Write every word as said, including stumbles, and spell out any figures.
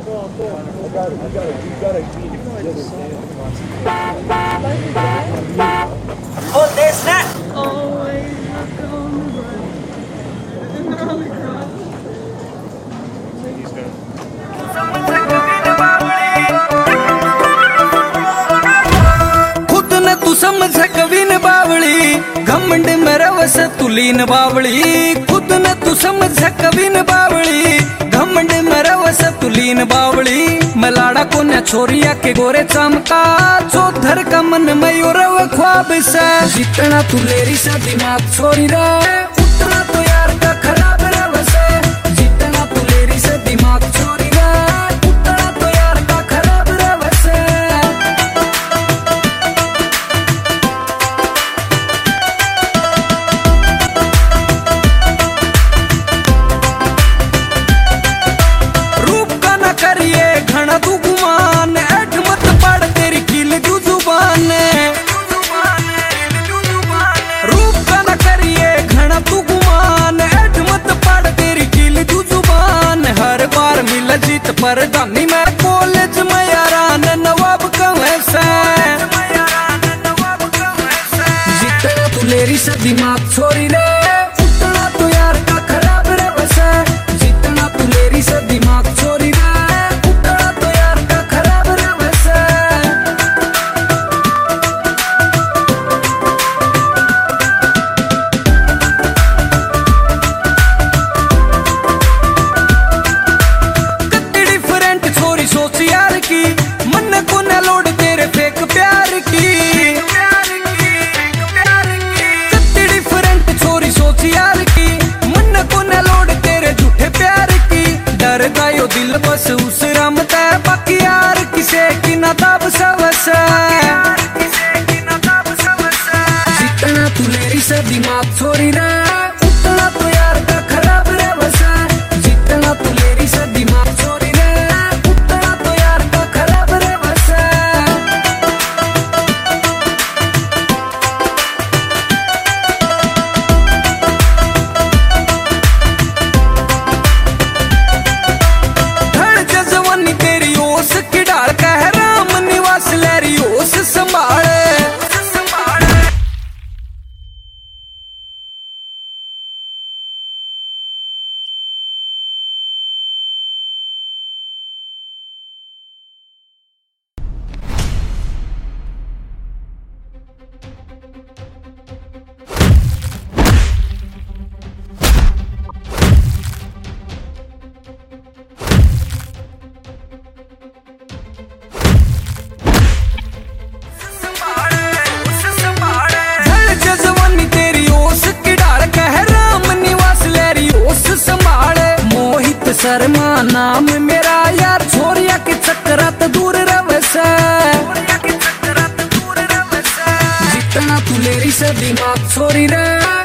Oh, there's that. खुद न तू समझ कविन बावली, घमंड में रवस तुलीन बावली। खुद न तू समझ कविन बावली, घमंड में रवस तुलीन बावली। मलाड़ा को न छोरिया के गोरे चमका, चौधर का मन मयूरव ख्वाब से। जितना तू लेरी सा दिमाग छोरी रे, उतना तो यार का खराब रवस। जितना तू लेरी सा दिमाग छोरी रे, उतना तो यार का खराब रवस। रूप का न करिए घना तू गुमान, ऐठ मत पड़ तेरी खिल तू जुबान। रूप का न करिए घना तू गुमान, ऐठ मत पड़ तेरी खिल तू जुबान। हर बार मिल जीत पर दानी मैं कॉलेज में यारान नवाब कहाँ से। जितना तू लेरी सा दिमाग छोरी रे, उतना तो यार का खराब रे बसे। जितना तू लेरी सा दिमाग छोरी रे, उतना तो यार का खराब रे बसे। कत्ती डिफरेंट छोरी सोच यार की, मन को न लोड तेरे फेक प्यार की। कत्ती डिफरेंट छोरी सोच यार की, मन को न लोड तेरे झूठे प्यार की। डर गयो दिल बस उस रमता, बाकी यार किसे की ना तब सवस। जितना तू लेरी सा दिमाग छोरी रे, उतना तो यार का खराब रे बसा। जितना तू लेरी सा दिमाग छोरी रे, उतना तो यार का खराब रे बसा। धड़ जजवानी तेरी ओस की डाल का है, राम निवास लहरी ओस संभाले। धड़ जजवानी तेरी ओस की डाल का है, राम निवास लहरी ओस संभाले। मोहित शर्मा नाम मेरा यार, छोरिया के चक्करात दूर रवस। जितना तू लेरी सा दिमाग छोरी रे,